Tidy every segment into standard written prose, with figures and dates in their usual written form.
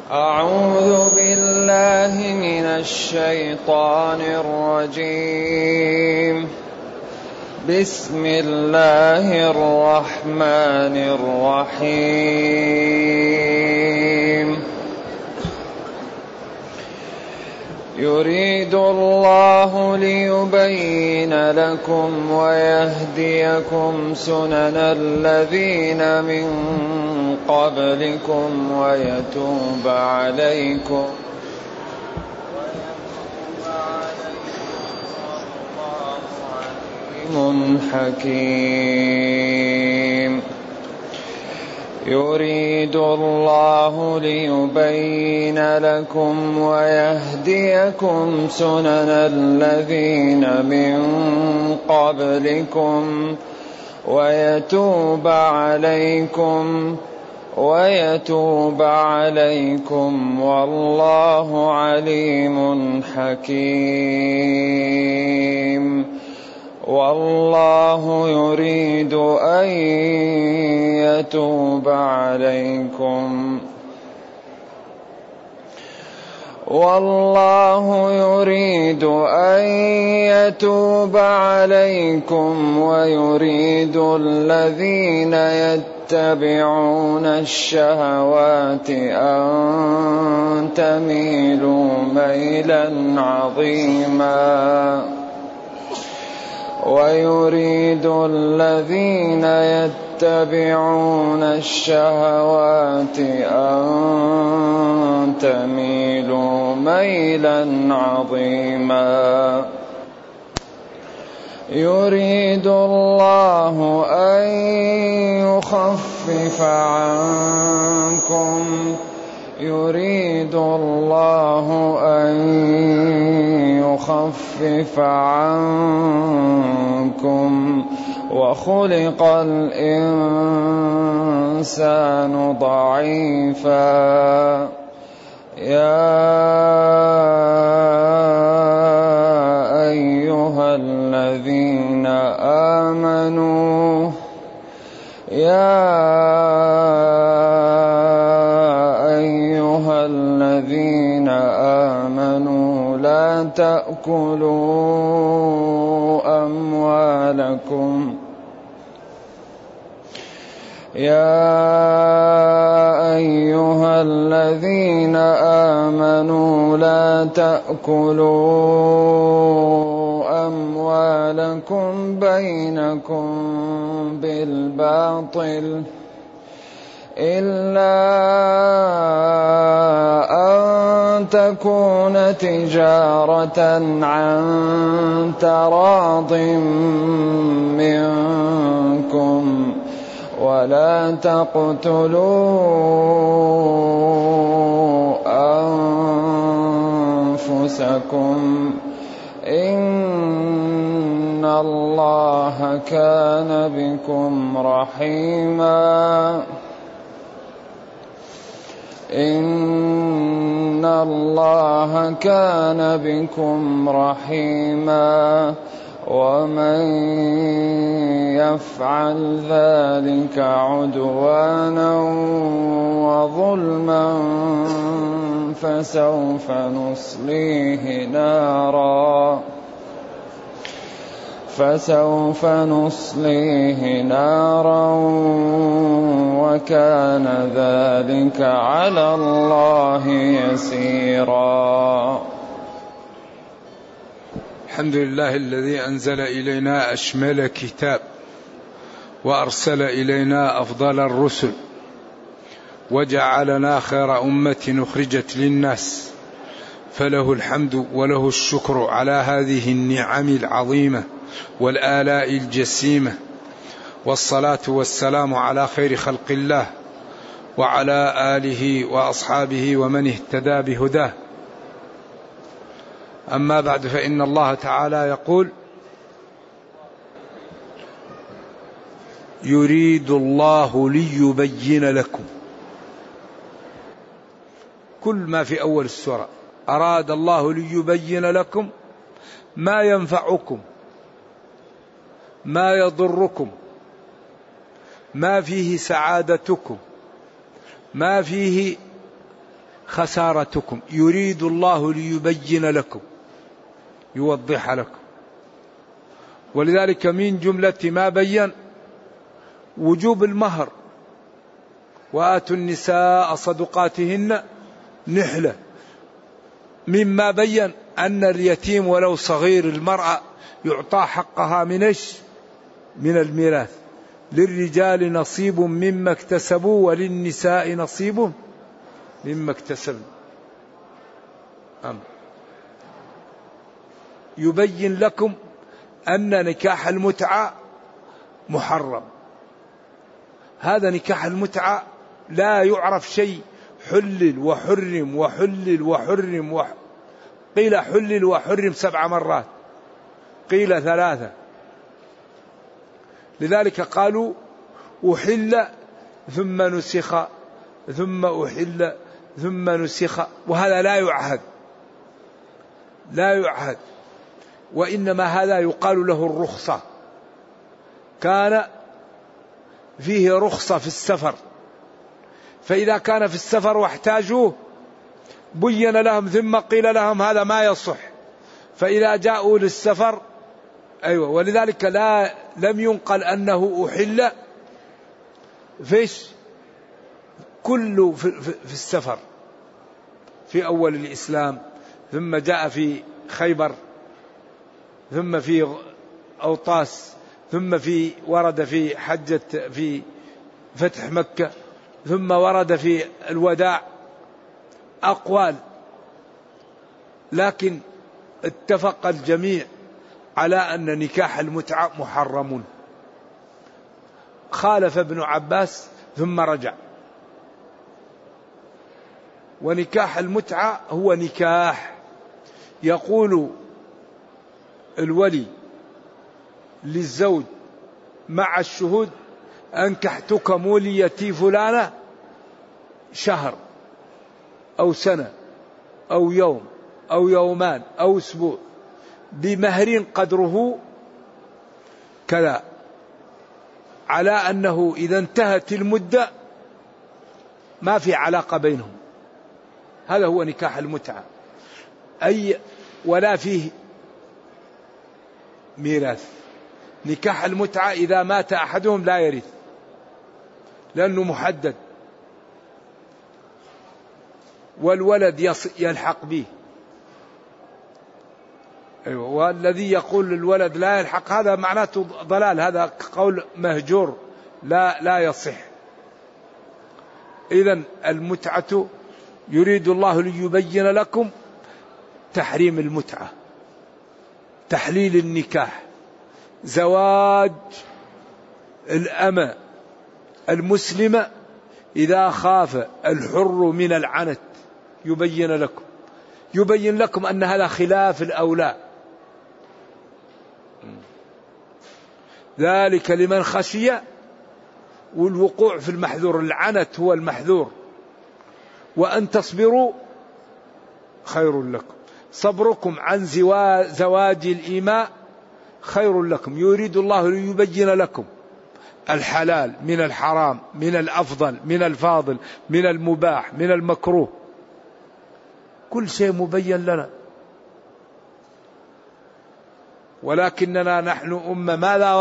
أعوذ بالله من الشيطان الرجيم. بسم الله الرحمن الرحيم. يريد الله ليبين لكم ويهديكم سنن الذين من قبلكم ويتوب عليكم عليم حكيم. يريد الله ليبين لكم ويهديكم سنن الذين من قبلكم ويتوب عليكم والله عليم حكيم. والله يريد أن يتوب عليكم ويريد الذين يتبعون الشهوات أن تميلوا ميلا عظيما. ويريد الذين يتبعون الشهوات أن تميلوا ميلا عظيما. يريد الله أن يخفف عنكم وخلق الإنسان ضعيفا. يا أيها الذين آمنوا لا تأكلوا أموالكم بينكم بالباطل إلا أن تكون تجارة عن تراض منكم ولا تقتلوا أنفسكم إن الله كان بكم رحيما. ومن يفعل ذلك عدوانا وظلما فسوف نصليه نارا وكان ذلك على الله يسيرا. الحمد لله الذي أنزل إلينا أشمل كتاب وأرسل إلينا أفضل الرسل وجعلنا خير أمة أخرجت للناس، فله الحمد وله الشكر على هذه النعم العظيمة والآلاء الجسيمة، والصلاة والسلام على خير خلق الله وعلى آله وأصحابه ومن اهتدى بهداه. أما بعد، فإن الله تعالى يقول: يريد الله ليبين لكم. كل ما في أول السورة أراد الله ليبين لكم ما ينفعكم، ما يضركم، ما فيه سعادتكم، ما فيه خسارتكم، يريد الله ليبين لكم، يوضح لكم. ولذلك من جملة ما بين وجوب المهر، وآتوا النساء صدقاتهن نحلة. مما بين أن اليتيم ولو صغير المرأة يعطى حقها من الميراث. للرجال نصيب مما اكتسبوا وللنساء نصيب مما اكتسبوا. يبين لكم أن نكاح المتعة محرم. هذا نكاح المتعة لا يعرف شيء، حلل وحرم وحلل وحرم قيل حلل وحرم 7 مرات، قيل 3. لذلك قالوا أحل ثم نسخ ثم أحل ثم نسخ، وهذا لا يعهد، وإنما هذا يقال له الرخصة. كان فيه رخصة في السفر، فإذا كان في السفر واحتاجوه بين لهم ثم قيل لهم هذا ما يصح، فإذا جاءوا للسفر ولذلك لم ينقل أنه أحل كله في السفر في أول الإسلام، ثم جاء في خيبر، ثم في أوطاس، ثم ورد في حجة في فتح مكة، ثم ورد في الوداع أقوال، لكن اتفق الجميع على أن نكاح المتعة محرم. خالف ابن عباس ثم رجع. ونكاح المتعة هو نكاح يقول الولي للزوج مع الشهود أنكحتك موليتي فلانة شهر أو سنة أو يوم أو يومان أو أسبوع بمهر قدره كذا، على أنه إذا انتهت المدة ما في علاقة بينهم. هذا هو نكاح المتعة، ولا فيه ميراث. نكاح المتعة إذا مات أحدهم لا يرث لأنه محدد، والولد يلحق به. والذي يقول الولد لا يلحق هذا معناته ضلال، هذا قول مهجور لا يصح. إذن المتعة يريد الله ليبين لكم تحريم المتعة، تحليل النكاح، زواج الأمة المسلمة إذا خاف الحر من العنت، يبين لكم أن هذا خلاف الأولى. ذلك لمن خشي، والوقوع في المحذور، العنت هو المحذور. وأن تصبروا خير لكم، صبركم عن زواج الإماء خير لكم. يريد الله ليبين لكم الحلال من الحرام، من الأفضل من الفاضل، من المباح من المكروه، كل شيء مبين لنا. ولكننا نحن أمة ماذا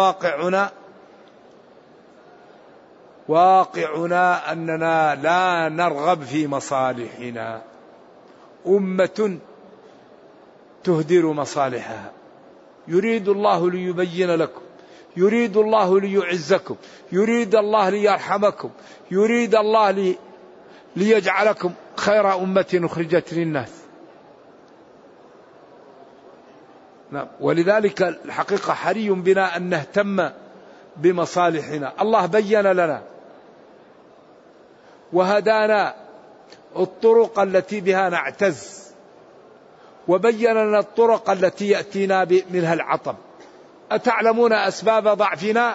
واقعنا أننا لا نرغب في مصالحنا، أمة تهدر مصالحها. يريد الله ليبين لكم، يريد الله ليعزكم، يريد الله ليرحمكم، يريد الله ليجعلكم خير أمة أخرجت للناس. ولذلك الحقيقة حري بنا أن نهتم بمصالحنا. الله بين لنا وهدانا الطرق التي بها نعتز، وبين لنا الطرق التي يأتينا منها العطب. أتعلمون أسباب ضعفنا؟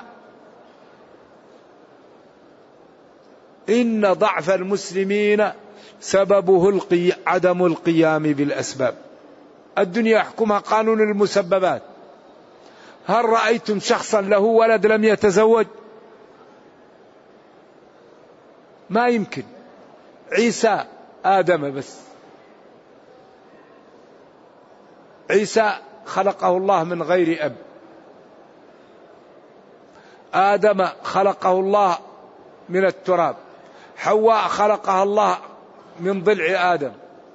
إن ضعف المسلمين سببه عدم القيام بالأسباب. الدنيا يحكمها قانون المسببات. هل رأيتم شخصا له ولد لم يتزوج؟ ما يمكن. عيسى آدم بس. عيسى خلقه الله من غير أب. آدم خلقه الله من التراب. حواء خلقها الله من ضلع آدم.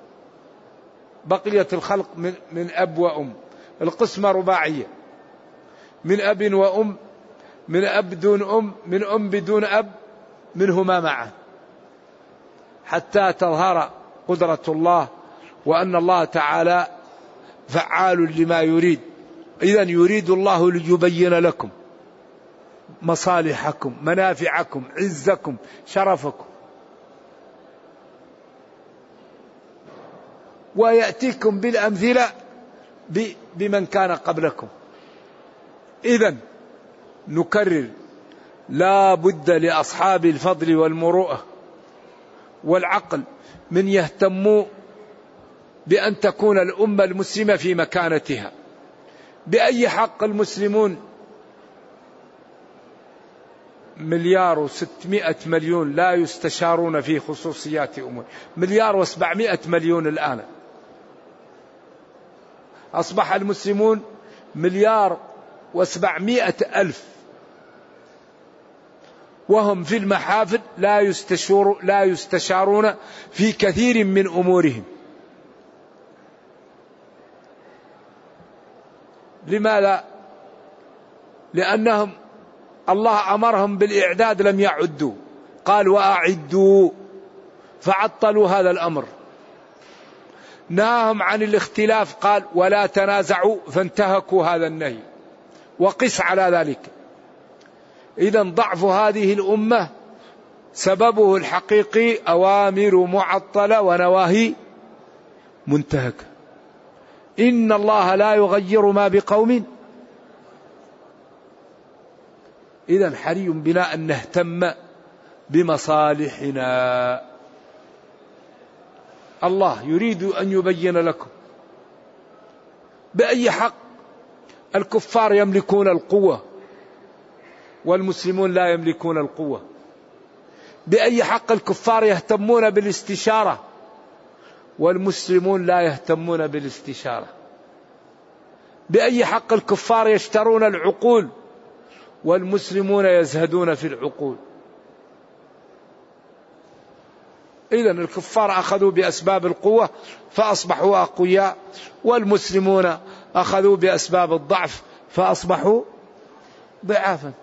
بقية الخلق من أب وأم. القسمة رباعية، من أب وأم، من أب دون أم، من أم بدون أب، منهما معا، حتى تظهر قدرة الله وأن الله تعالى فعال لما يريد. إذن يريد الله ليبين لكم مصالحكم، منافعكم، عزكم، شرفكم، ويأتيكم بالأمثلة بمن كان قبلكم. إذن نكرر، لا بد لأصحاب الفضل والمروءة والعقل من يهتموا بأن تكون الأمة المسلمة في مكانتها. بأي حق المسلمون 1,600,000,000 لا يستشارون في خصوصيات أمور؟ 1,700,000,000 الآن. أصبح المسلمون 1,700,000 وهم في المحافل لا يستشارون في كثير من أمورهم. لماذا؟ لأنهم الله أمرهم بالإعداد لم يعدوا، قال وأعدوا، فعطلوا هذا الأمر. نهاهم عن الاختلاف، قال ولا تنازعوا، فانتهكوا هذا النهي، وقس على ذلك. إذن ضعف هذه الأمة سببه الحقيقي أوامر معطلة ونواهي منتهكة. إن الله لا يغير ما بقوم. إذن حري بنا أن نهتم بمصالحنا. الله يريد أن يبين لكم. بأي حق الكفار يملكون القوة والمسلمون لا يملكون القوة؟ بأي حق الكفار يهتمون بالاستشارة والمسلمون لا يهتمون بالاستشارة؟ بأي حق الكفار يشترون العقول والمسلمون يزهدون في العقول؟ إذن الكفار أخذوا بأسباب القوة فأصبحوا أقوياء، والمسلمون أخذوا بأسباب الضعف فأصبحوا ضعافا.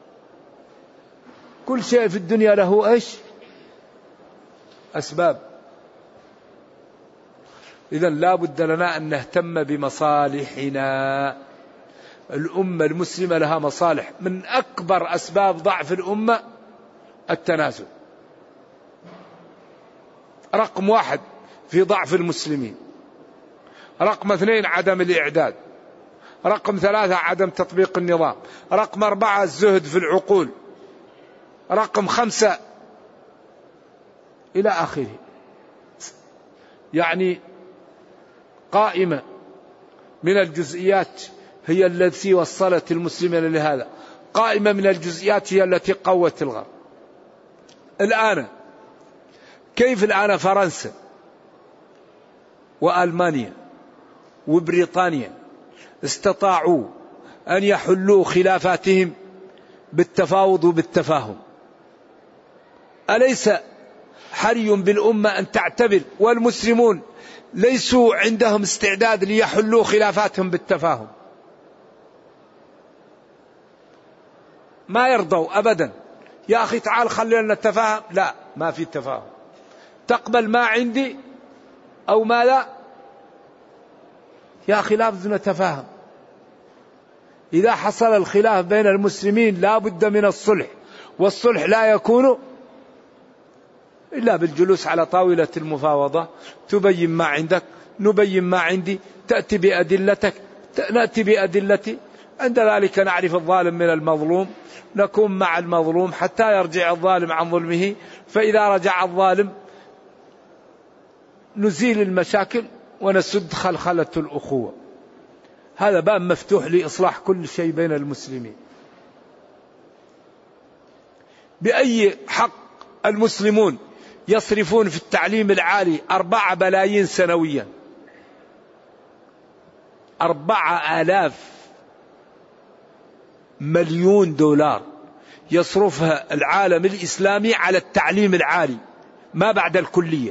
كل شيء في الدنيا له إيش؟ أسباب. إذن لا بد لنا أن نهتم بمصالحنا. الأمة المسلمة لها مصالح. من أكبر أسباب ضعف الأمة التنازل، رقم 1 في ضعف المسلمين. رقم 2 عدم الإعداد. رقم 3 عدم تطبيق النظام. رقم 4 الزهد في العقول. رقم 5 إلى آخره. يعني قائمة من الجزئيات هي التي وصلت المسلمين لهذا. قائمة من الجزئيات هي التي قوت الغرب. الآن كيف الآن فرنسا وألمانيا وبريطانيا استطاعوا أن يحلوا خلافاتهم بالتفاوض وبالتفاهم؟ أليس حري بالأمة أن تعتبر؟ والمسلمون ليسوا عندهم استعداد ليحلوا خلافاتهم بالتفاهم، ما يرضوا أبدا. يا أخي تعال خلينا نتفاهم، لا، ما في تفاهم. تقبل ما عندي أو ما لا؟ يا أخي لابد نتفاهم. إذا حصل الخلاف بين المسلمين لا بد من الصلح، والصلح لا يكون إلا بالجلوس على طاولة المفاوضة. تبين ما عندك، نبين ما عندي، تأتي بأدلتك، نأتي بأدلتي. عند ذلك نعرف الظالم من المظلوم، نكون مع المظلوم حتى يرجع الظالم عن ظلمه. فإذا رجع الظالم نزيل المشاكل ونسد خلخلة الأخوة. هذا باب مفتوح لإصلاح كل شيء بين المسلمين. بأي حق المسلمون يصرفون في التعليم العالي 4 بلايين سنويا، 4,000 مليون دولار يصرفها العالم الإسلامي على التعليم العالي ما بعد الكلية،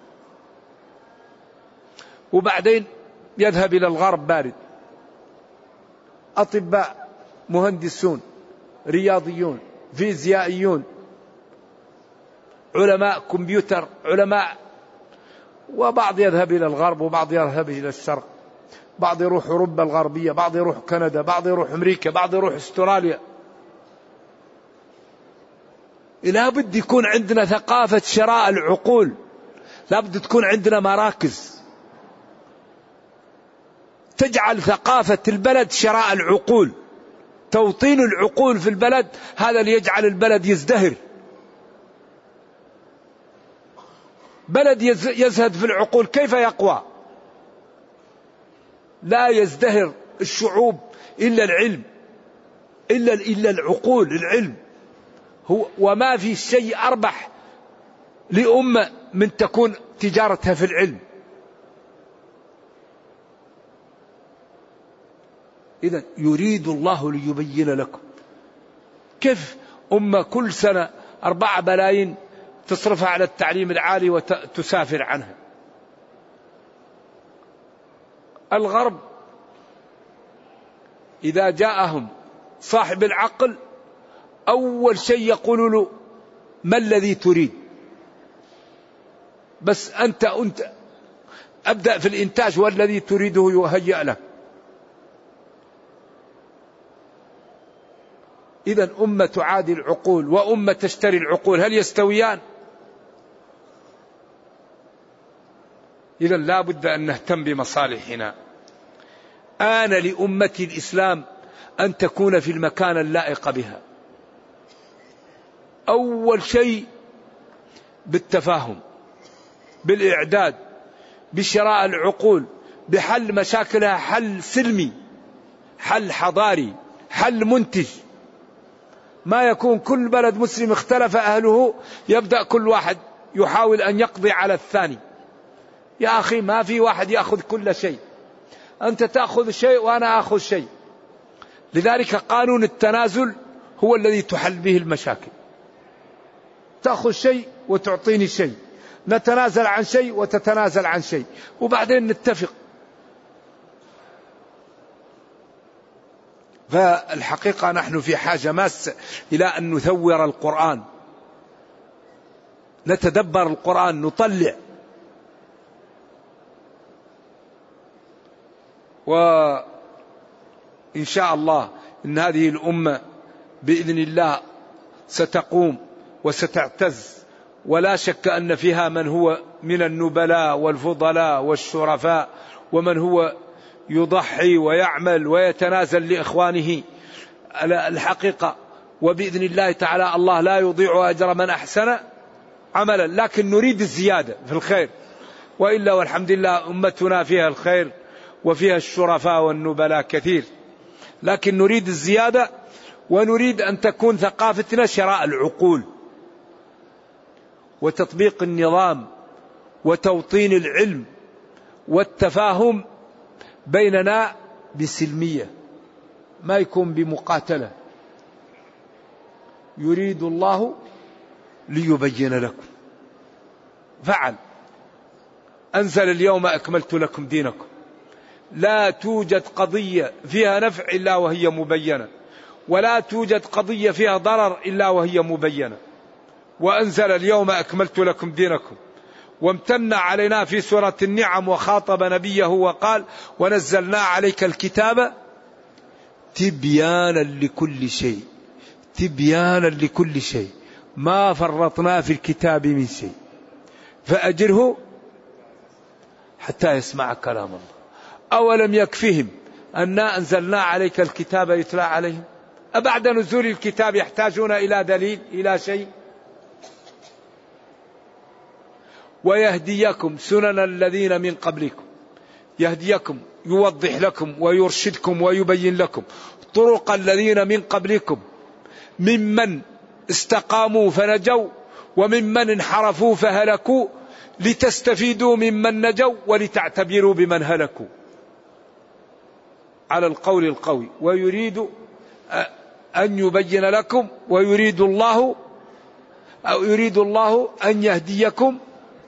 وبعدين يذهب إلى الغرب بارد. أطباء، مهندسون، رياضيون، فيزيائيون، علماء كمبيوتر، علماء، وبعض يذهب إلى الغرب وبعض يذهب إلى الشرق، بعض يروح أوروبا الغربية، بعض يروح كندا، بعض يروح أمريكا، بعض يروح استراليا. لابد يكون عندنا ثقافة شراء العقول، لابد تكون عندنا مراكز تجعل ثقافة البلد شراء العقول، توطين العقول في البلد، هذا اللي يجعل البلد يزدهر. بلد يزهد في العقول كيف يقوى؟ لا يزدهر الشعوب إلا العلم، إلا العقول، العلم هو. وما في شيء أربح لأمة من تكون تجارتها في العلم. إذن يريد الله ليبين لكم. كيف أمة كل سنة 4 بلايين تصرفها على التعليم العالي وتسافر عنها؟ الغرب إذا جاءهم صاحب العقل أول شيء يقول له ما الذي تريد؟ بس أنت أبدأ في الإنتاج والذي تريده يهيأ لك. إذن أمة تعادي العقول وأمة تشتري العقول، هل يستويان؟ إذن لا بد أن نهتم بمصالحنا. آن لأمة الإسلام أن تكون في المكان اللائق بها. أول شيء بالتفاهم، بالإعداد، بشراء العقول، بحل مشاكلها حل سلمي، حل حضاري، حل منتج. ما يكون كل بلد مسلم اختلف أهله يبدأ كل واحد يحاول أن يقضي على الثاني. يا أخي ما في واحد يأخذ كل شيء، أنت تأخذ شيء وأنا أخذ شيء. لذلك قانون التنازل هو الذي تحل به المشاكل. تأخذ شيء وتعطيني شيء، نتنازل عن شيء وتتنازل عن شيء، وبعدين نتفق. فالحقيقة نحن في حاجة ماسة إلى أن نثور القرآن، نتدبر القرآن، نطلع. وإن شاء الله إن هذه الأمة بإذن الله ستقوم وستعتز، ولا شك أن فيها من هو من النبلاء والفضلاء والشرفاء، ومن هو يضحي ويعمل ويتنازل لإخوانه على الحقيقة. وبإذن الله تعالى الله لا يضيع أجر من أحسن عملا، لكن نريد الزيادة في الخير. وإلا والحمد لله أمتنا فيها الخير وفيها الشرفاء والنبلاء كثير، لكن نريد الزيادة، ونريد أن تكون ثقافتنا شراء العقول وتطبيق النظام وتوطين العلم والتفاهم بيننا بسلمية، ما يكون بمقاتلة. يريد الله ليبين لكم، فعل، أنزل اليوم أكملت لكم دينكم. لا توجد قضية فيها نفع إلا وهي مبينة، ولا توجد قضية فيها ضرر إلا وهي مبينة. وأنزل اليوم أكملت لكم دينكم، وامتن علينا في سورة النعم وخاطب نبيه وقال ونزلنا عليك الكتاب تبيانا لكل شيء، تبيانا لكل شيء، ما فرطنا في الكتاب من شيء، فأجره حتى يسمع كلام الله. أولم يكفهم أنا أنزلنا عليك الكتاب يتلى عليهم؟ أبعد نزول الكتاب يحتاجون إلى دليل، إلى شيء؟ ويهديكم سنن الذين من قبلكم، يهديكم يوضح لكم ويرشدكم ويبين لكم طرق الذين من قبلكم ممن استقاموا فنجوا وممن انحرفوا فهلكوا لتستفيدوا ممن نجوا ولتعتبروا بمن هلكوا على القول القوي. ويريد أن يبين لكم ويريد الله أن يهديكم،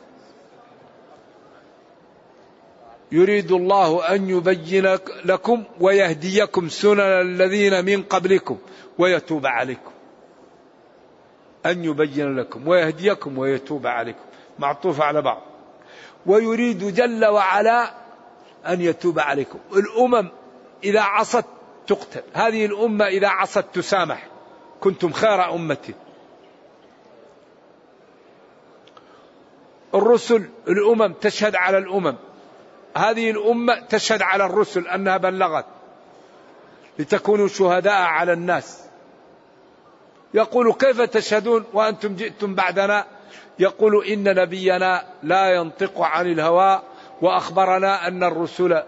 يريد الله أن يبين لكم ويهديكم سنن الذين من قبلكم ويتوب عليكم. أن يبين لكم ويهديكم ويتوب عليكم معطوف على بعض. ويريد جل وعلا أن يتوب عليكم. الأمم إذا عصت تقتل، هذه الأمة إذا عصت تسامح. كنتم خير أمة. الرسل الأمم تشهد على الأمم، هذه الأمة تشهد على الرسل أنها بلغت لتكونوا شهداء على الناس. يقول كيف تشهدون وأنتم جئتم بعدنا؟ يقول إن نبينا لا ينطق عن الهوى وأخبرنا أن الرسل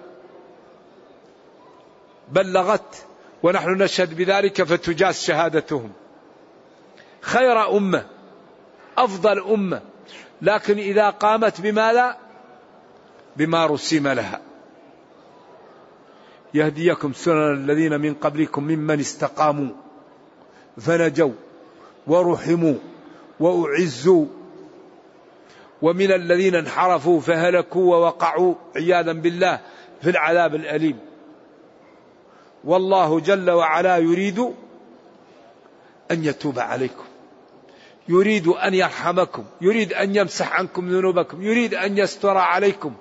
بلغت ونحن نشهد بذلك فتجاز شهادتهم. خير أمة، أفضل أمة، لكن إذا قامت بماذا؟ بما رسم لها. يهديكم سنن الذين من قبلكم ممن استقاموا فنجوا ورحموا وأعزوا ومن الذين انحرفوا فهلكوا ووقعوا عياذا بالله في العذاب الأليم. والله جل وعلا يريد أن يتوب عليكم، يريد أن يرحمكم، يريد أن يمسح عنكم ذنوبكم، يريد أن يستر عليكم.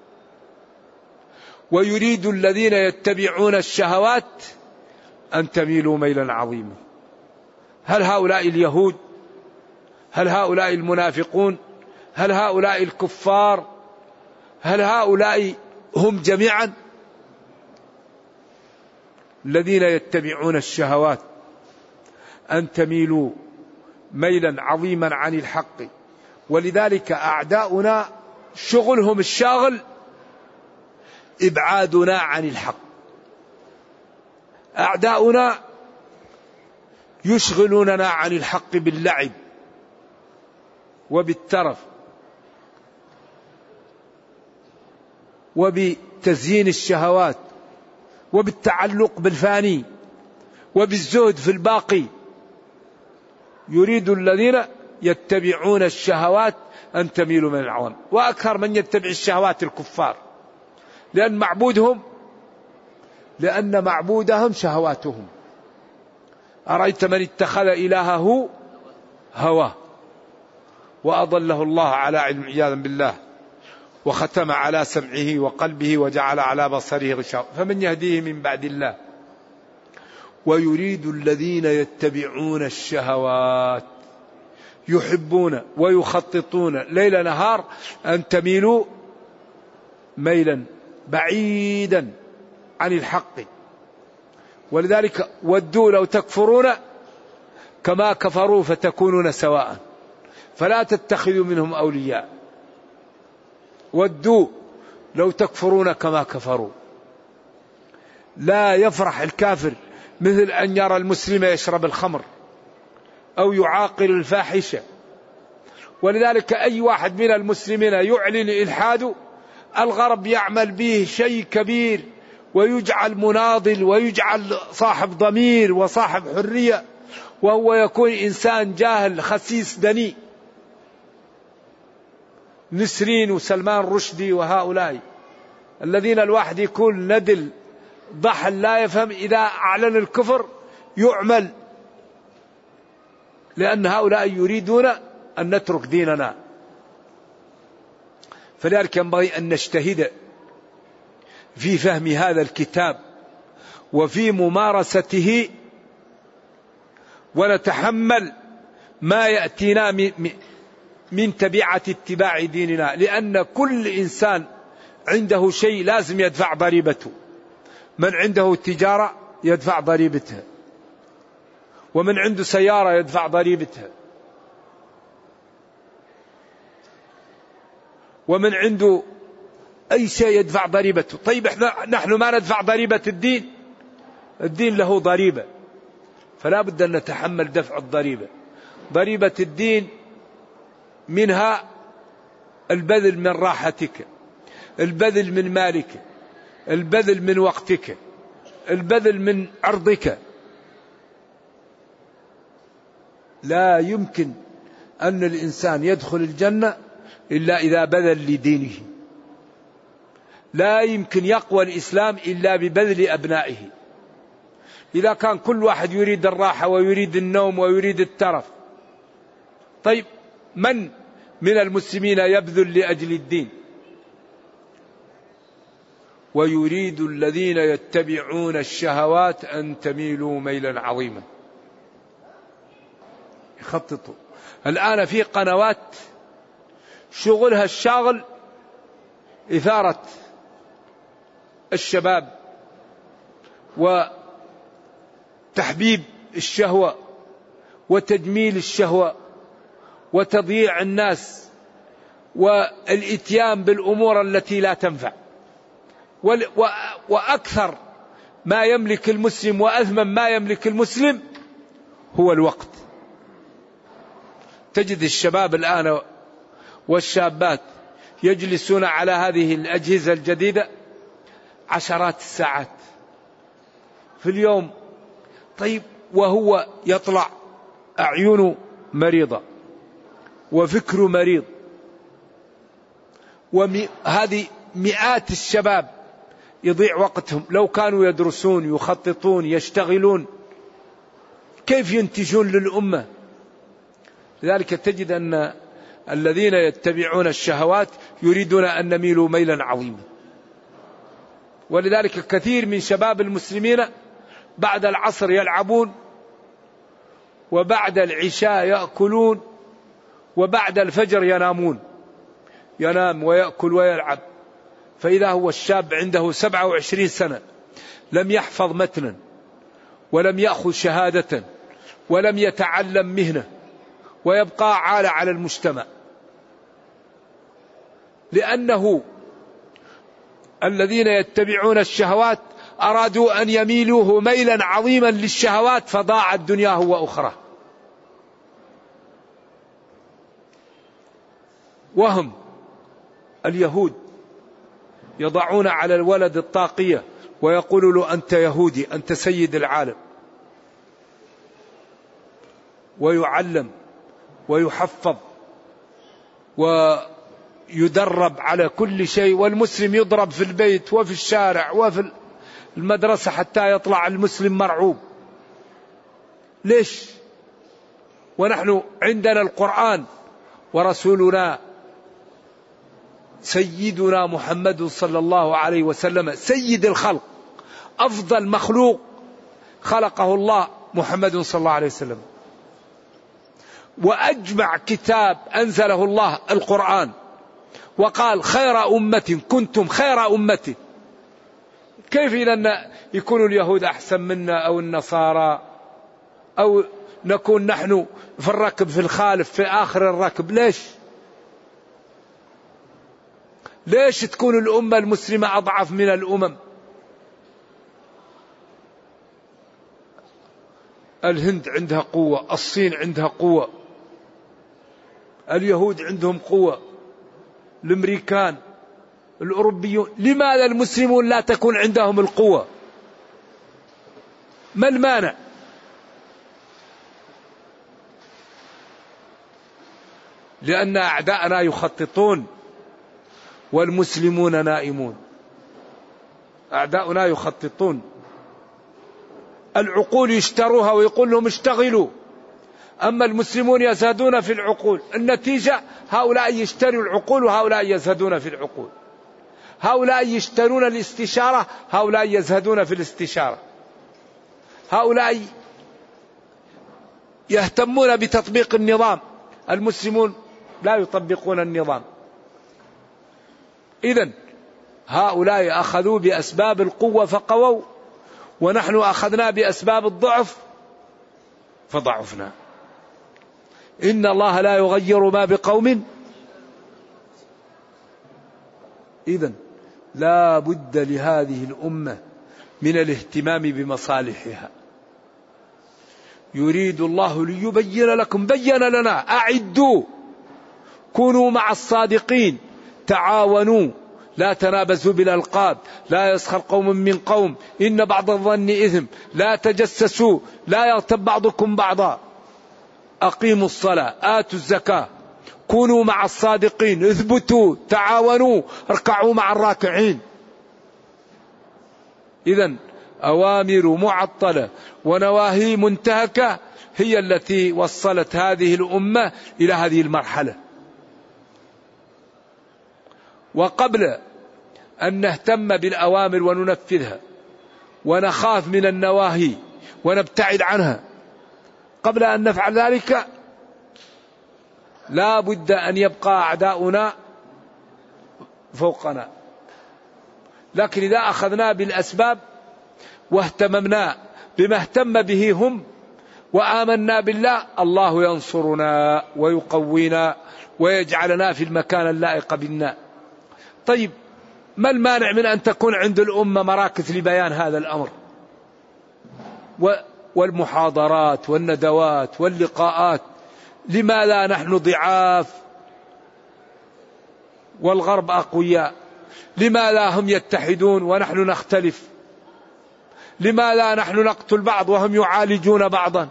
ويريد الذين يتبعون الشهوات أن تميلوا ميلا عظيما. هل هؤلاء اليهود؟ هل هؤلاء المنافقون؟ هل هؤلاء الكفار؟ هل هؤلاء هم جميعا؟ الذين يتبعون الشهوات أن تميلوا ميلا عظيما عن الحق. ولذلك أعداؤنا شغلهم الشاغل إبعادنا عن الحق. أعداؤنا يشغلوننا عن الحق باللعب وبالترف وبتزيين الشهوات وبالتعلق بالفاني وبالزهد في الباقي. يريد الذين يتبعون الشهوات أن تميلوا من العوام. وأكثر من يتبع الشهوات الكفار، لأن معبودهم شهواتهم. أرأيت من اتخذ إلهه هواه وأضله الله على علم عياذا بالله وختم على سمعه وقلبه وجعل على بصره غشاوة فمن يهديه من بعد الله. ويريد الذين يتبعون الشهوات يحبون ويخططون ليل نهار أن تميلوا ميلا بعيدا عن الحق. ولذلك ودوا لو تكفرون كما كفروا فتكونون سواء فلا تتخذوا منهم أولياء. ودوا لو تكفرون كما كفروا. لا يفرح الكافر مثل أن يرى المسلم يشرب الخمر أو يعاقل الفاحشة. ولذلك أي واحد من المسلمين يعلن إلحاده الغرب يعمل به شيء كبير ويجعل مناضل ويجعل صاحب ضمير وصاحب حرية، وهو يكون إنسان جاهل خسيس دني. نسرين وسلمان رشدي وهؤلاء الذين الواحد يكون ندل ضحل لا يفهم، إذا أعلن الكفر يعمل، لأن هؤلاء يريدون أن نترك ديننا. فلذلك ينبغي أن نجتهد في فهم هذا الكتاب وفي ممارسته ونتحمل ما يأتينا من تبعة اتباع ديننا، لأن كل إنسان عنده شيء لازم يدفع ضريبته. من عنده تجارة يدفع ضريبتها، ومن عنده سيارة يدفع ضريبتها، ومن عنده أي شيء يدفع ضريبته. طيب نحن ما ندفع ضريبة الدين؟ الدين له ضريبة، فلا بد أن نتحمل دفع الضريبة. ضريبة الدين منها البذل من راحتك، البذل من مالك، البذل من وقتك، البذل من عرضك. لا يمكن أن الإنسان يدخل الجنة إلا إذا بذل لدينه. لا يمكن يقوى الإسلام إلا ببذل أبنائه. إذا كان كل واحد يريد الراحة ويريد النوم ويريد الترف، طيب من المسلمين يبذل لأجل الدين؟ ويريد الذين يتبعون الشهوات أن تميلوا ميلا عظيما. يخططوا. الآن في قنوات شغلها الشاغل إثارة الشباب وتحبيب الشهوة وتجميل الشهوة وتضييع الناس والإتيان بالأمور التي لا تنفع. وأكثر ما يملك المسلم وأثمن ما يملك المسلم هو الوقت. تجد الشباب الآن والشابات يجلسون على هذه الأجهزة الجديدة عشرات الساعات في اليوم. طيب وهو يطلع أعينه مريضة وفكره مريض. وهذه مئات الشباب يضيع وقتهم. لو كانوا يدرسون يخططون يشتغلون كيف ينتجون للأمة؟ لذلك تجد أن الذين يتبعون الشهوات يريدون أن نميلوا ميلا عظيما. ولذلك كثير من شباب المسلمين بعد العصر يلعبون، وبعد العشاء يأكلون، وبعد الفجر ينامون. ينام ويأكل ويلعب. فإذا هو الشاب عنده 27 سنة لم يحفظ متنا ولم يأخذ شهادة ولم يتعلم مهنة، ويبقى عالة على المجتمع، لأنه الذين يتبعون الشهوات أرادوا أن يميلوه ميلا عظيما للشهوات فضاعت دنياه وأخرى. وهم اليهود يضعون على الولد الطاقية ويقولوا له أنت يهودي، أنت سيد العالم، ويعلم ويحفظ ويدرب على كل شيء. والمسلم يضرب في البيت وفي الشارع وفي المدرسة حتى يطلع المسلم مرعوب. ليش؟ ونحن عندنا القرآن ورسولنا سيدنا محمد صلى الله عليه وسلم سيد الخلق، أفضل مخلوق خلقه الله محمد صلى الله عليه وسلم، وأجمع كتاب أنزله الله القرآن، وقال خير أمة كنتم خير أمة. كيف إذا يكون اليهود أحسن منا أو النصارى أو نكون نحن في الركب في الخالف في آخر الركب؟ ليش تكون الأمة المسلمة أضعف من الأمم؟ الهند عندها قوة، الصين عندها قوة، اليهود عندهم قوة، الأمريكان، الأوروبيون. لماذا المسلمون لا تكون عندهم القوة؟ ما المانع؟ لأن أعداءنا يخططون والمسلمون نائمون. أعداؤنا يخططون، العقول يشتروها ويقول لهم اشتغلوا، أما المسلمون يزهدون في العقول. النتيجة هؤلاء يشتروا العقول وهؤلاء يزهدون في العقول. هؤلاء يشترون الاستشارة، هؤلاء يزهدون في الاستشارة. هؤلاء يهتمون بتطبيق النظام، المسلمون لا يطبقون النظام. إذن هؤلاء أخذوا بأسباب القوة فقووا، ونحن أخذنا بأسباب الضعف فضعفنا. إن الله لا يغير ما بقوم. إذن لا بد لهذه الأمة من الاهتمام بمصالحها. يريد الله ليبين لكم، بين لنا، أعدوا كونوا مع الصادقين، تعاونوا، لا تنابزوا بالألقاب، لا يسخر قوم من قوم، إن بعض الظن إثم، لا تجسسوا، لا يغتب بعضكم بعضا، أقيموا الصلاة، آتوا الزكاة، كونوا مع الصادقين، اثبتوا، تعاونوا، اركعوا مع الراكعين. إذن أوامر معطلة ونواهي منتهكة هي التي وصلت هذه الأمة إلى هذه المرحلة. وقبل أن نهتم بالأوامر وننفذها ونخاف من النواهي ونبتعد عنها، قبل أن نفعل ذلك لا بد أن يبقى أعداؤنا فوقنا. لكن إذا أخذنا بالأسباب واهتممنا بما اهتم به هم وآمنا بالله، الله ينصرنا ويقوينا ويجعلنا في المكان اللائق بنا. طيب، ما المانع من أن تكون عند الأمة مراكز لبيان هذا الأمر، والمحاضرات والندوات واللقاءات؟ لماذا نحن ضعاف والغرب أقوياء؟ لماذا هم يتحدون ونحن نختلف؟ لماذا نحن نقتل بعض وهم يعالجون بعضا؟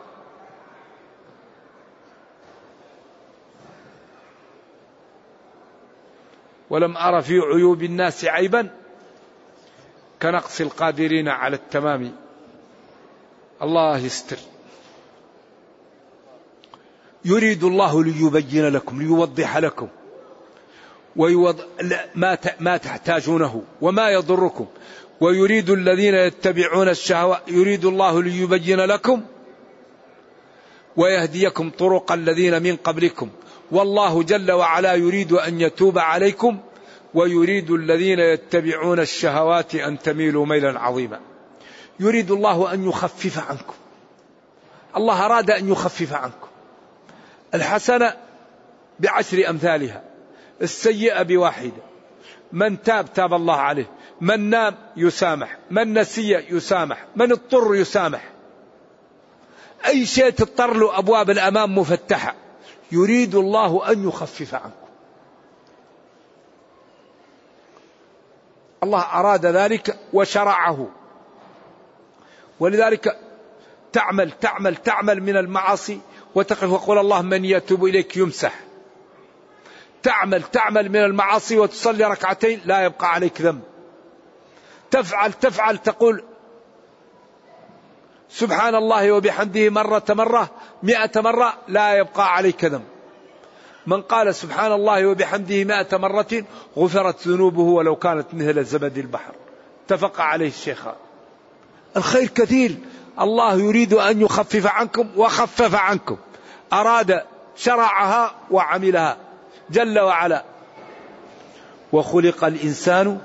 ولم أرى في عيوب الناس عيبا كنقص القادرين على التمام. الله يستر. يريد الله ليبين لكم، ليوضح لكم ما تحتاجونه وما يضركم، ويريد الذين يتبعون الشهوات، يريد الله ليبين لكم ويهديكم طرق الذين من قبلكم، والله جل وعلا يريد أن يتوب عليكم، ويريد الذين يتبعون الشهوات أن تميلوا ميلا عظيما. يريد الله أن يخفف عنكم. الله أراد أن يخفف عنكم. الحسنة ب10 أمثالها، السيئة بواحدة. من تاب تاب الله عليه، من نام يسامح، من نسي يسامح، من اضطر يسامح. أي شيء تضطر له أبواب الأمام مفتحة. يريد الله أن يخفف عنكم. الله أراد ذلك وشرعه. ولذلك تعمل من المعاصي وتقف وقول الله من يتوب إليك يمسح. تعمل من المعاصي وتصلي ركعتين لا يبقى عليك ذنب. تفعل تقول سبحان الله وبحمده مرة 100 مرة لا يبقى عليك ذنب. من قال سبحان الله وبحمده 100 مرة غفرت ذنوبه ولو كانت مثل زبد البحر. اتفق عليه الشيخان. الخير كثير. الله يريد أن يخفف عنكم وخفف عنكم. أراد شرعها وعملها جل وعلا. وخلق الإنسان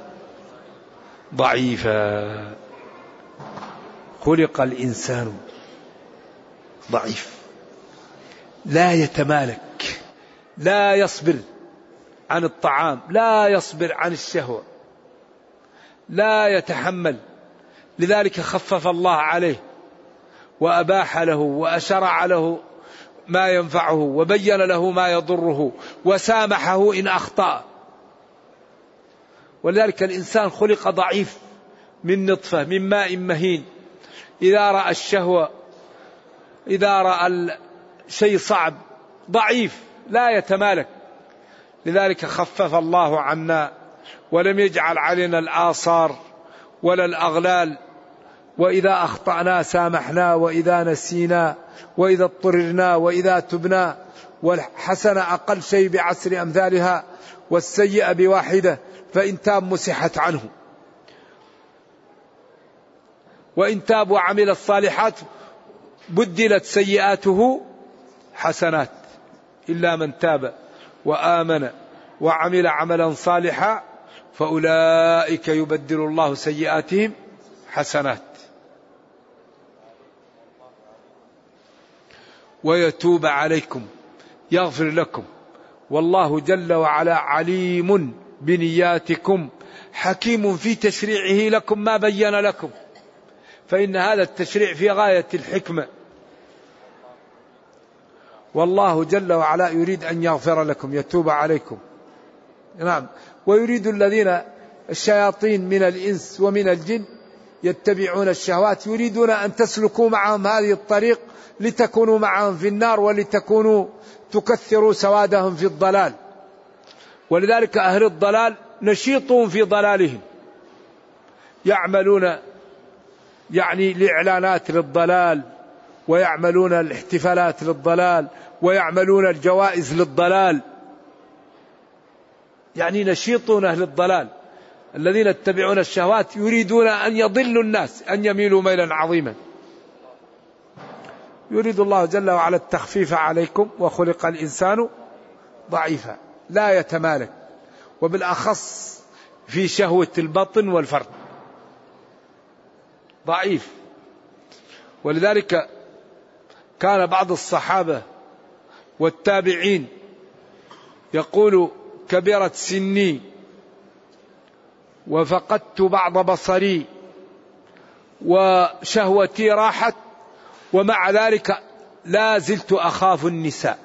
ضعيفا. خلق الإنسان ضعيف، لا يتمالك، لا يصبر عن الطعام، لا يصبر عن الشهوة، لا يتحمل. لذلك خفف الله عليه وأباح له وأشرع له ما ينفعه وبين له ما يضره وسامحه إن أخطأ. ولذلك الإنسان خلق ضعيف من نطفة من ماء مهين. إذا رأى الشهوة، إذا رأى شيء صعب، ضعيف لا يتمالك. لذلك خفف الله عنا ولم يجعل علينا الآثار ولا الأغلال. وإذا أخطأنا سامحنا، وإذا نسينا، وإذا اضطررنا، وإذا تبنا. والحسنة أقل شيء ب10 أمثالها، والسيئة بواحدة، فإن تاب مسحت عنه. وإن تاب وعمل الصالحات بدلت سيئاته حسنات، إلا من تاب وآمن وعمل عملا صالحا فأولئك يبدل الله سيئاتهم حسنات ويتوب عليكم يغفر لكم، والله جل وعلا عليم بنياتكم حكيم في تشريعه لكم ما بين لكم. فإن هذا التشريع في غاية الحكمة. والله جل وعلا يريد أن يغفر لكم يتوب عليكم. نعم. ويريد الذين الشياطين من الإنس ومن الجن يتبعون الشهوات يريدون أن تسلكوا معهم هذه الطريق لتكونوا معهم في النار ولتكونوا تكثروا سوادهم في الضلال. ولذلك أهل الضلال نشيطون في ضلالهم، يعملون يعني الإعلانات للضلال، ويعملون الاحتفالات للضلال، ويعملون الجوائز للضلال، يعني نشيطون أهل الضلال الذين يتبعون الشهوات يريدون أن يضلوا الناس، أن يميلوا ميلا عظيما. يريد الله جل وعلا التخفيف عليكم، وخلق الإنسان ضعيفا لا يتمالك، وبالأخص في شهوة البطن والفرد ضعيف. ولذلك كان بعض الصحابة والتابعين يقول: كبرت سني وفقدت بعض بصري وشهوتي راحت، ومع ذلك لا زلت أخاف النساء،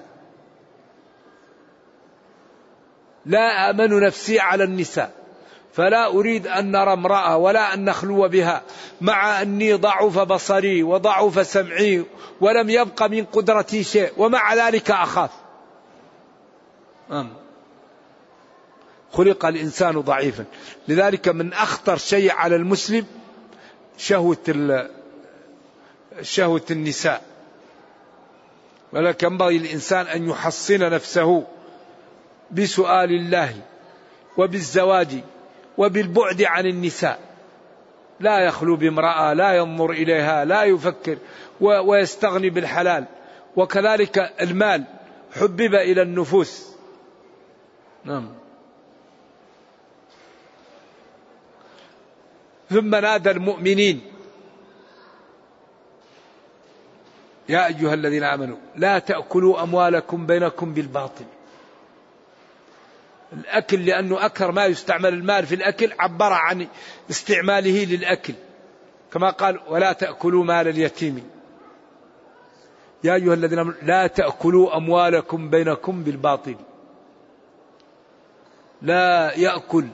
لا آمن نفسي على النساء، فلا أريد أن نرى امرأة ولا أن نخلو بها، مع أني ضعف بصري وضعف سمعي ولم يبق من قدرتي شيء، ومع ذلك أخاف. خلق الإنسان ضعيفا. لذلك من أخطر شيء على المسلم شهوة النساء. ولكن ينبغي الإنسان أن يحصن نفسه بسؤال الله وبالزواج وبالبعد عن النساء، لا يخلو بامرأة، لا ينظر إليها، لا يفكر، ويستغني بالحلال. وكذلك المال حبب إلى النفوس. نعم. ثم نادى المؤمنين: يا أيها الذين آمنوا لا تأكلوا أموالكم بينكم بالباطل. الأكل لأنه أكثر ما يستعمل المال في الأكل، عبر عن استعماله للأكل، كما قال: ولا تأكلوا مال اليتيم. يا أيها الذين آمنوا لا تأكلوا أموالكم بينكم بالباطل. لا يأكل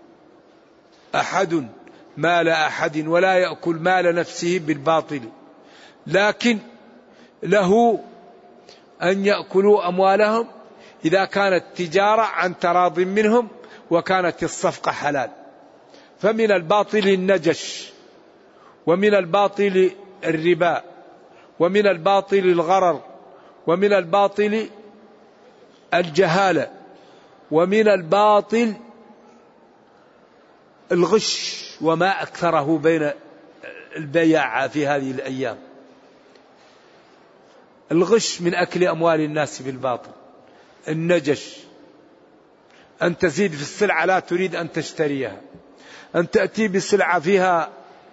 أحد مال أحد ولا يأكل مال نفسه بالباطل، لكن له أن يأكلوا أموالهم إذا كانت تجارة عن تراض منهم وكانت الصفقة حلال. فمن الباطل النجش، ومن الباطل الربا، ومن الباطل الغرر، ومن الباطل الجهالة، ومن الباطل الغش، وما أكثره بين البياعة في هذه الأيام. الغش من أكل أموال الناس بالباطل. النجش أن تزيد في السلعة لا تريد أن تشتريها، أن تأتي بسلعة فيها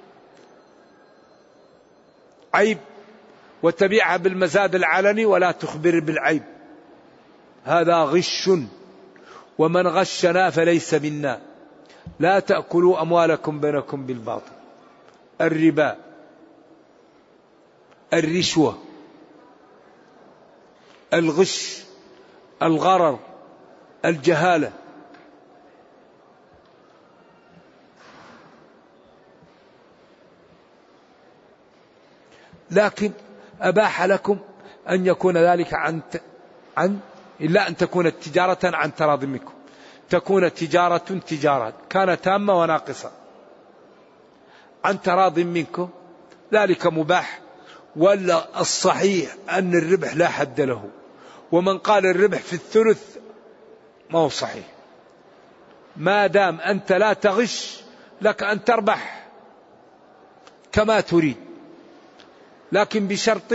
عيب وتبيعها بالمزاد العلني ولا تخبر بالعيب، هذا غش، ومن غشنا فليس منا. لا تأكلوا أموالكم بينكم بالباطل. الربا، الرشوة، الغش، الغرر، الجهالة. لكن أباح لكم أن يكون ذلك إلا أن تكون التجارة عن تراض منكم، تكون تجارة كانت تامة وناقصة عن تراض منكم، ذلك مباح. ولا الصحيح أن الربح لا حد له، ومن قال الربح في الثلث ما هو صحيح. ما دام أنت لا تغش لك أن تربح كما تريد، لكن بشرط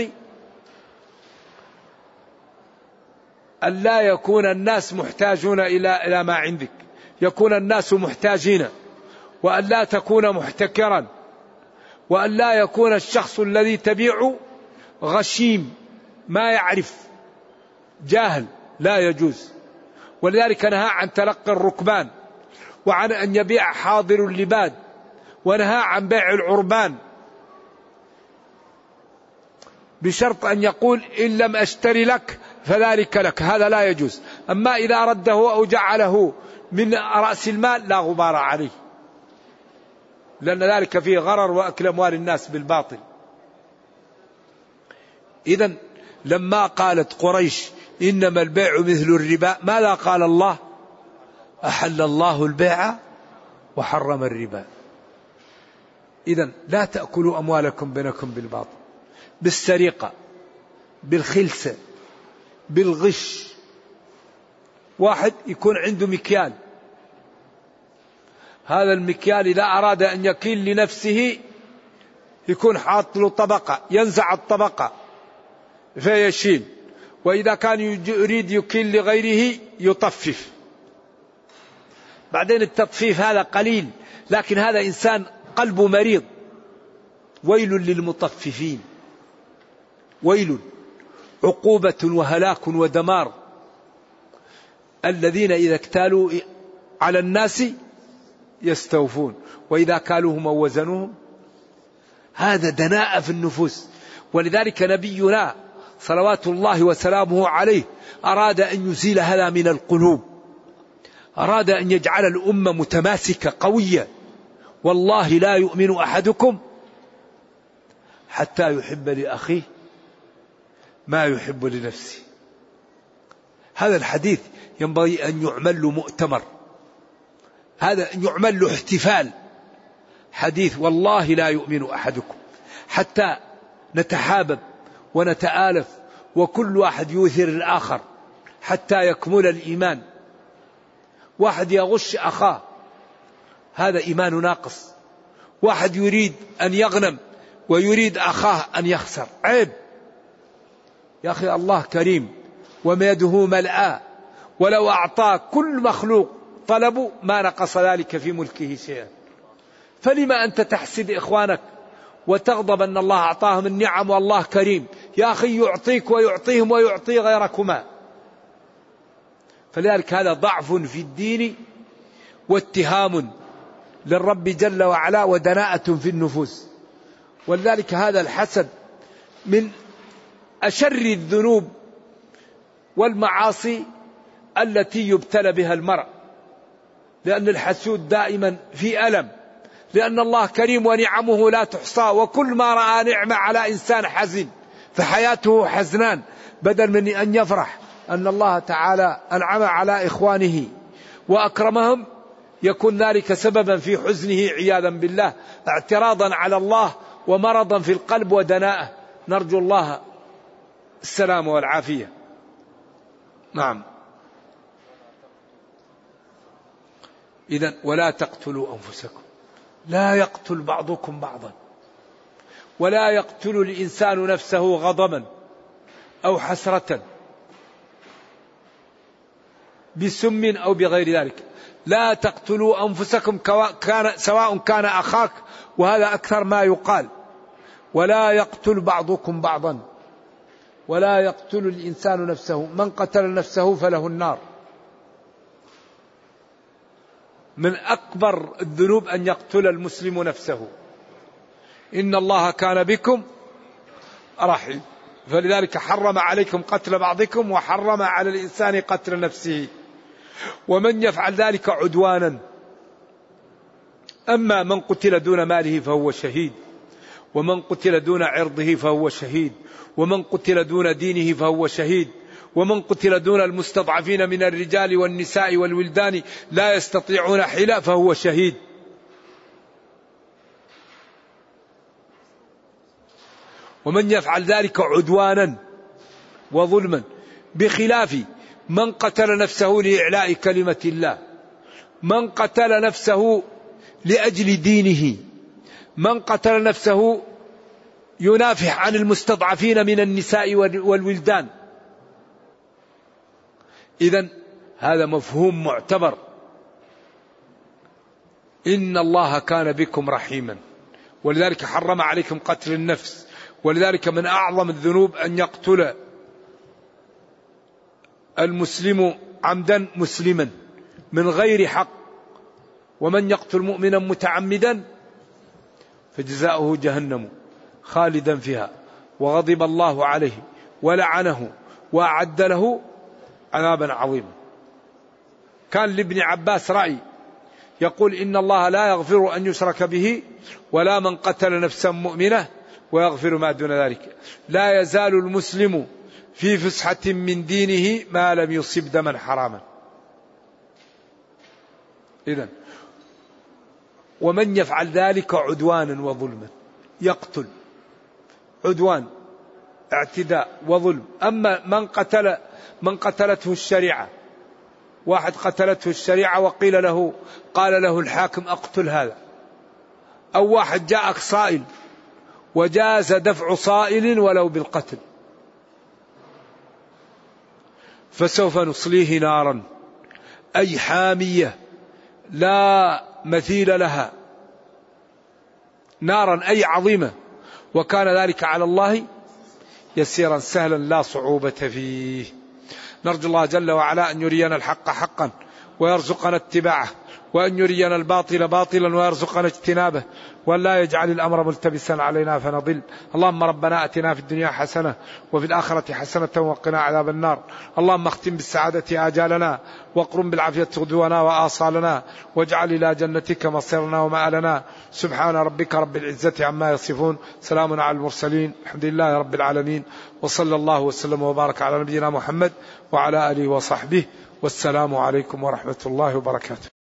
أن لا يكون الناس محتاجون إلى ما عندك، يكون الناس محتاجين، وأن لا تكون محتكرا، وأن لا يكون الشخص الذي تبيع غشيم ما يعرف، جاهل، لا يجوز. ولذلك نهى عن تلقي الركبان، وعن أن يبيع حاضر اللباد، ونهى عن بيع العربان. بشرط أن يقول إن لم أشتري لك فذلك لك، هذا لا يجوز. أما إذا رده أو جعله من رأس المال لا غبار عليه، لأن ذلك فيه غرر وأكل أموال الناس بالباطل. إذن لما قالت قريش إنما البيع مثل الربا، ماذا قال الله؟ أحل الله البيع وحرم الربا. إذن لا تأكلوا أموالكم بينكم بالباطل، بالسرقة، بالخلسة، بالغش. واحد يكون عنده مكيال، هذا المكيال إذا أراد أن يكيل لنفسه يكون حاط له طبقة، ينزع الطبقة فيشيل، وإذا كان يريد يكيل لغيره يطفف. بعدين التطفيف هذا قليل، لكن هذا إنسان قلبه مريض. ويل للمطففين، ويل، عقوبة وهلاك ودمار. الذين إذا اكتالوا على الناس يستوفون وإذا كالوهم أو وزنوهم. هذا دناءة في النفوس. ولذلك نبينا صلوات الله وسلامه عليه أراد أن يزيل هذا من القلوب، أراد أن يجعل الأمة متماسكة قوية. والله لا يؤمن أحدكم حتى يحب لأخيه ما يحب لنفسه. هذا الحديث ينبغي أن يعمل له مؤتمر، هذا يعمل له احتفال. حديث والله لا يؤمن أحدكم، حتى نتحابب ونتآلف وكل واحد يؤثر الآخر حتى يكمل الإيمان. واحد يغش أخاه هذا إيمان ناقص. واحد يريد أن يغنم ويريد أخاه أن يخسر، عيب يا أخي. الله كريم وميده ملآ، ولو أعطى كل مخلوق طلبوا ما نقص ذلك في ملكه شيئا. فلما أنت تحسد إخوانك وتغضب أن الله أعطاهم النعم والله كريم؟ يا أخي يعطيك ويعطيهم ويعطي غيركما. فلذلك هذا ضعف في الدين واتهام للرب جل وعلا ودناءة في النفوس. ولذلك هذا الحسد من أشر الذنوب والمعاصي التي يبتلى بها المرء، لأن الحسود دائما في ألم، لأن الله كريم ونعمه لا تحصى، وكل ما رأى نعمة على إنسان حزن فحياته حزنان، بدل من أن يفرح أن الله تعالى أنعم على إخوانه وأكرمهم يكون ذلك سببا في حزنه عياذا بالله، اعتراضا على الله ومرضا في القلب ودناءه. نرجو الله السلام والعافية. نعم. إذن ولا تقتلوا أنفسكم، لا يقتل بعضكم بعضا، ولا يقتل الإنسان نفسه غضبا أو حسرة بسم أو بغير ذلك. لا تقتلوا أنفسكم سواء كان أخاك، وهذا أكثر ما يقال. ولا يقتل بعضكم بعضا، ولا يقتل الإنسان نفسه، من قتل نفسه فله النار. من أكبر الذنوب أن يقتل المسلم نفسه. إن الله كان بكم رحيم، فلذلك حرم عليكم قتل بعضكم وحرم على الإنسان قتل نفسه. ومن يفعل ذلك عدوانا. أما من قتل دون ماله فهو شهيد، ومن قتل دون عرضه فهو شهيد، ومن قتل دون دينه فهو شهيد، ومن قتل دون المستضعفين من الرجال والنساء والولدان لا يستطيعون حيلة فهو شهيد. ومن يفعل ذلك عدوانا وظلما، بخلاف من قتل نفسه لإعلاء كلمة الله، من قتل نفسه لأجل دينه، من قتل نفسه ينافح عن المستضعفين من النساء والولدان. إذن هذا مفهوم معتبر. إن الله كان بكم رحيما، ولذلك حرم عليكم قتل النفس. ولذلك من أعظم الذنوب أن يقتل المسلم عمدا مسلما من غير حق، ومن يقتل مؤمنا متعمدا فجزاؤه جهنم خالدا فيها وغضب الله عليه ولعنه وأعد له عذابا عظيما. كان لابن عباس رأي يقول إن الله لا يغفر أن يشرك به ولا من قتل نفسا مؤمنة ويغفر ما دون ذلك. لا يزال المسلم في فسحة من دينه ما لم يصب دما حراما. إذن ومن يفعل ذلك عدوانا وظلما يقتل، عدوان اعتداء وظلم. أما من قتلته الشريعة، واحد قتلته الشريعة وقيل له قال له الحاكم أقتل هذا، أو واحد جاءك صائل وجاز دفع صائل ولو بالقتل، فسوف نصليه نارا أي حامية لا مثيل لها، نارا أي عظيمة، وكان ذلك على الله يسيرا سهلا لا صعوبة فيه. نرجو الله جل وعلا أن يرينا الحق حقا ويرزقنا اتباعه، وأن يرينا الباطل باطلا ويرزقنا اجتنابه، وأن لا يجعل الأمر ملتبسا علينا فنضل. اللهم ربنا أتنا في الدنيا حسنة وفي الآخرة حسنة وقنا عذاب النار. اللهم اختم بالسعادة آجالنا واقرم بالعافية غدونا وآصالنا، واجعل إلى جنتك مصيرنا ومآلنا. سبحان ربك رب العزة عما يصفون، سلام على المرسلين، الحمد لله رب العالمين، وصلى الله وسلم وبارك على نبينا محمد وعلى آله وصحبه، والسلام عليكم ورحمة الله وبركاته.